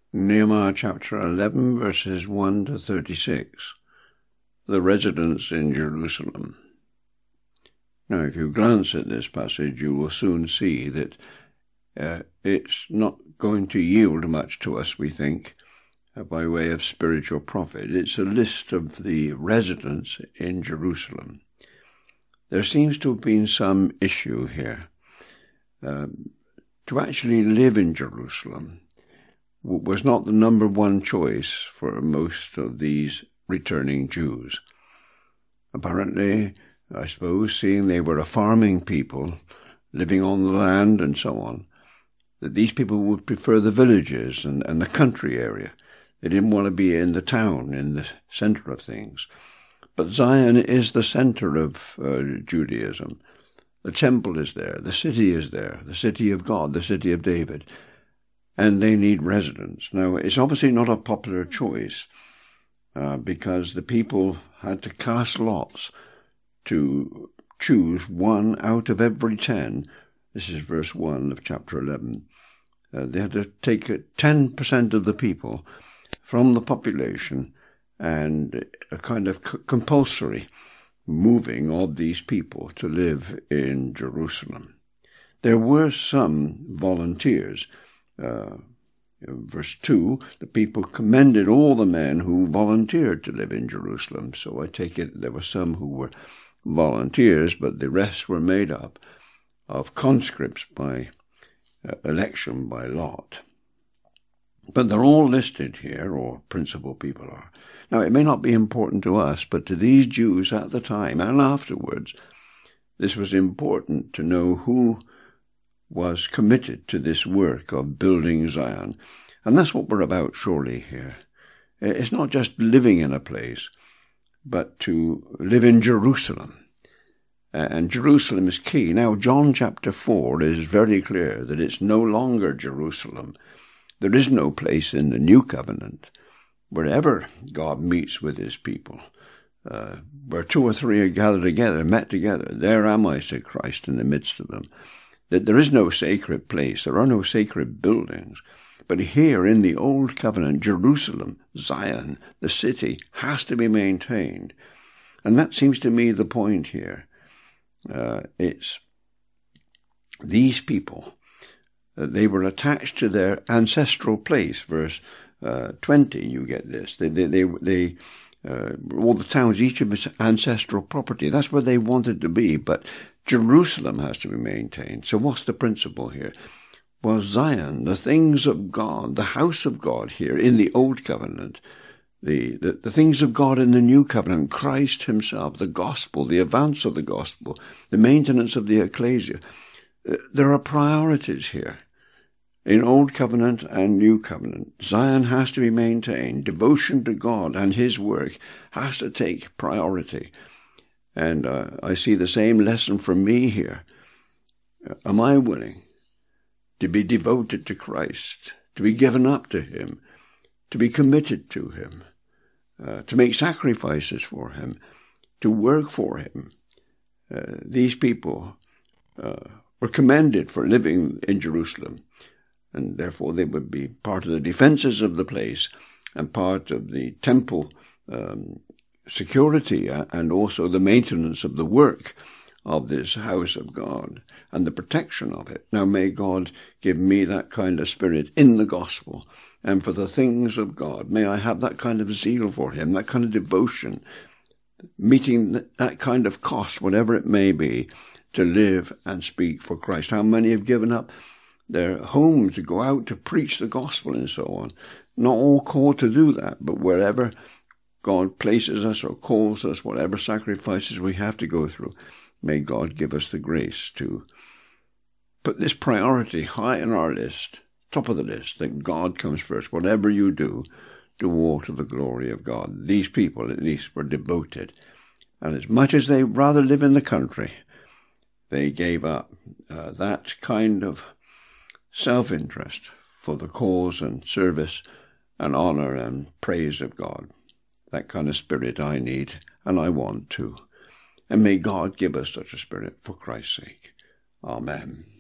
Nehemiah chapter 11, verses 1 to 36. The residents in Jerusalem. Now, if you glance at this passage, you will soon see that it's not going to yield much to us, we think, by way of spiritual profit. It's a list of the residents in Jerusalem. There seems to have been some issue here. To actually live in Jerusalem was not the number one choice for most of these returning Jews. Apparently, I suppose, seeing they were a farming people, living on the land and so on, that these people would prefer the villages and the country area. They didn't want to be in the town, in the center of things. But Zion is the center of Judaism. The temple is there, the city is there, the city of God, the city of David, and they need residents. Now, it's obviously not a popular choice because the people had to cast lots to choose one out of every 10. This is verse 1 of chapter 11. They had to take 10% of the people from the population and a kind of compulsory moving of these people to live in Jerusalem. There were some volunteers. Verse 2, the people commended all the men who volunteered to live in Jerusalem. So I take it there were some who were volunteers, but the rest were made up of conscripts by election by lot. But they're all listed here, or principal people are. Now, it may not be important to us, but to these Jews at the time and afterwards, this was important to know who was committed to this work of building Zion. And that's what we're about surely here. It's not just living in a place, but to live in Jerusalem. And Jerusalem is key. Now, John chapter 4 is very clear that it's no longer Jerusalem. There is no place in the new covenant wherever God meets with his people. Where 2 or 3 are gathered together, met together, there am I, said Christ, in the midst of them. That there is no sacred place, there are no sacred buildings. But here in the Old Covenant, Jerusalem, Zion, the city, has to be maintained. And that seems to me the point here. It's these people, they were attached to their ancestral place. Verse 20, you get this. All the towns, each of its ancestral property, that's where they wanted to be, but Jerusalem has to be maintained. So what's the principle here? Well, Zion, the things of God, the house of God here in the Old Covenant, the things of God in the New Covenant, Christ himself, the gospel, the advance of the gospel, the maintenance of the ecclesia. There are priorities here. In Old Covenant and New Covenant, Zion has to be maintained. Devotion to God and his work has to take priority. And I see the same lesson from me here. Am I willing to be devoted to Christ, to be given up to him, to be committed to him, to make sacrifices for him, to work for him? These people were commended for living in Jerusalem, and therefore they would be part of the defenses of the place and part of the temple security and also the maintenance of the work of this house of God and the protection of it. Now may God give me that kind of spirit in the gospel and for the things of God. May I have that kind of zeal for him, that kind of devotion, meeting that kind of cost, whatever it may be, to live and speak for Christ. How many have given up their home to go out to preach the gospel and so on? Not all called to do that, but wherever God places us or calls us, whatever sacrifices we have to go through, may God give us the grace to put this priority high on our list, top of the list, that God comes first. Whatever you do all to the glory of God. These people, at least, were devoted. And as much as they rather live in the country, they gave up that kind of self-interest for the cause and service and honor and praise of God. That kind of spirit I need and I want too. And may God give us such a spirit for Christ's sake. Amen.